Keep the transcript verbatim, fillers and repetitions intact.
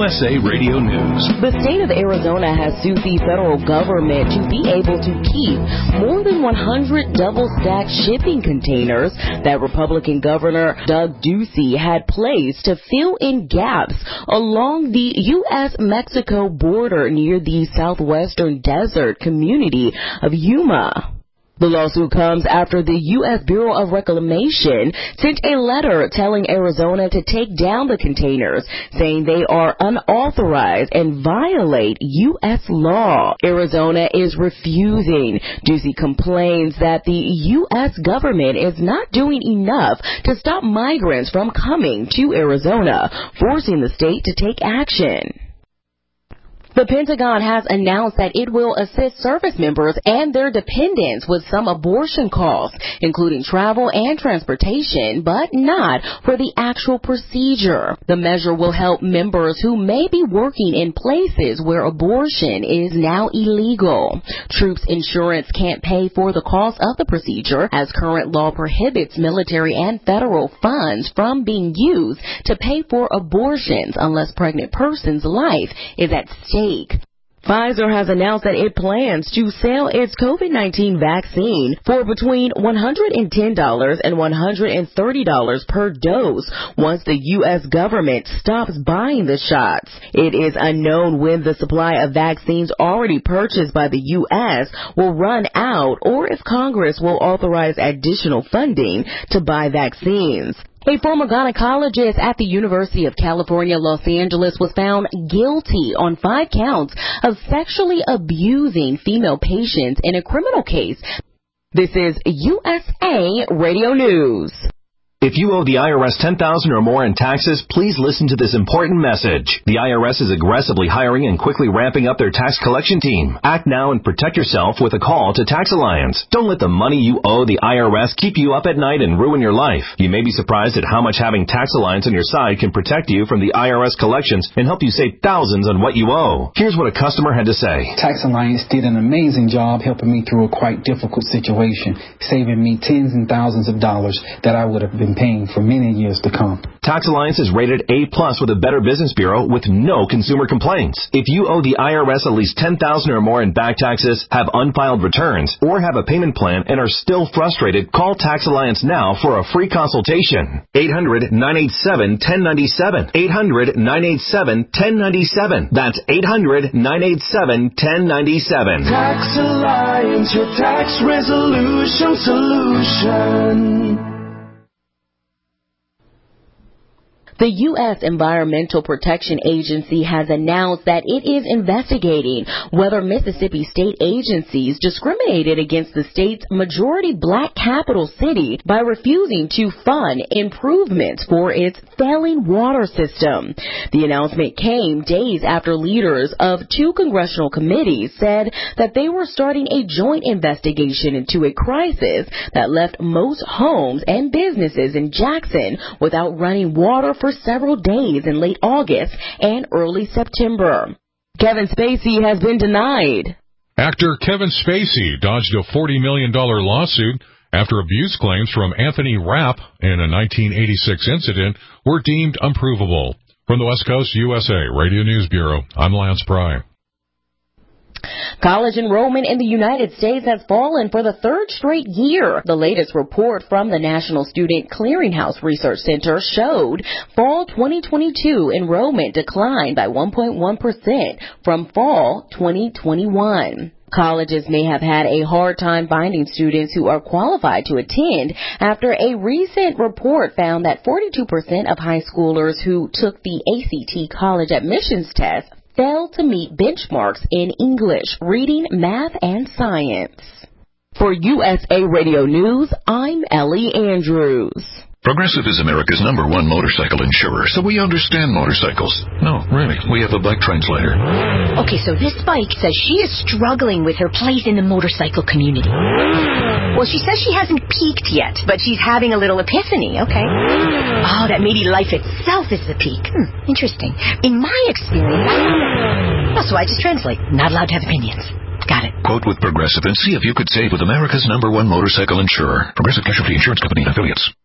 S A Radio News. The state of Arizona has sued the federal government to be able to keep more than one hundred double-stacked shipping containers that Republican Governor Doug Ducey had placed to fill in gaps along the U S Mexico border near the southwestern desert community of Yuma. The lawsuit comes after the U S Bureau of Reclamation sent a letter telling Arizona to take down the containers, saying they are unauthorized and violate U S law. Arizona is refusing. Ducey complains that the U S government is not doing enough to stop migrants from coming to Arizona, forcing the state to take action. The Pentagon has announced that it will assist service members and their dependents with some abortion costs, including travel and transportation, but not for the actual procedure. The measure will help members who may be working in places where abortion is now illegal. Troops insurance can't pay for the cost of the procedure, as current law prohibits military and federal funds from being used to pay for abortions unless pregnant person's life is at stake. Pfizer has announced that it plans to sell its COVID nineteen vaccine for between one hundred ten dollars and one hundred thirty dollars per dose once the U S government stops buying the shots. It is unknown when the supply of vaccines already purchased by the U S will run out or if Congress will authorize additional funding to buy vaccines. A former gynecologist at the University of California, Los Angeles was found guilty on five counts of sexually abusing female patients in a criminal case. This is U S A Radio News. If you owe the I R S ten thousand dollars or more in taxes, please listen to this important message. The I R S is aggressively hiring and quickly ramping up their tax collection team. Act now and protect yourself with a call to Tax Alliance. Don't let the money you owe the I R S keep you up at night and ruin your life. You may be surprised at how much having Tax Alliance on your side can protect you from the I R S collections and help you save thousands on what you owe. Here's what a customer had to say. Tax Alliance did an amazing job helping me through a quite difficult situation, saving me tens and thousands of dollars that I would have been paying for many years to come. Tax Alliance is rated A plus with a Better Business Bureau with no consumer complaints. If you owe the I R S at least ten thousand dollars or more in back taxes, have unfiled returns, or have a payment plan and are still frustrated, call Tax Alliance now for a free consultation. eight hundred, nine eight seven, one zero nine seven. eight hundred, nine eight seven, one zero nine seven. That's eight hundred, nine eight seven, one zero nine seven. Tax Alliance, your tax resolution solution. The U S Environmental Protection Agency has announced that it is investigating whether Mississippi state agencies discriminated against the state's majority black capital city by refusing to fund improvements for its failing water system. The announcement came days after leaders of two congressional committees said that they were starting a joint investigation into a crisis that left most homes and businesses in Jackson without running water for several days in late August and early September. Kevin Spacey has been denied. Actor Kevin Spacey dodged a forty million dollars lawsuit after abuse claims from Anthony Rapp in a nineteen eighty-six incident were deemed unprovable. From the West Coast U S A Radio News Bureau, I'm Lance Pry. College enrollment in the United States has fallen for the third straight year. The latest report from the National Student Clearinghouse Research Center showed fall twenty twenty-two enrollment declined by one point one percent from fall twenty twenty-one. Colleges may have had a hard time finding students who are qualified to attend after a recent report found that forty-two percent of high schoolers who took the A C T college admissions test failed to meet benchmarks in English, reading, math, and science. For U S A Radio News, I'm Ellie Andrews. Progressive is America's number one motorcycle insurer, so we understand motorcycles. No, really, we have a bike translator. Okay, so this bike says she is struggling with her place in the motorcycle community. Well, she says she hasn't peaked yet, but she's having a little epiphany, okay? Oh, that maybe life itself is the peak. Hmm, interesting. In my experience, oh, so I just translate. Not allowed to have opinions. Got it. Quote with Progressive and see if you could save with America's number one motorcycle insurer. Progressive Casualty Insurance Company and affiliates.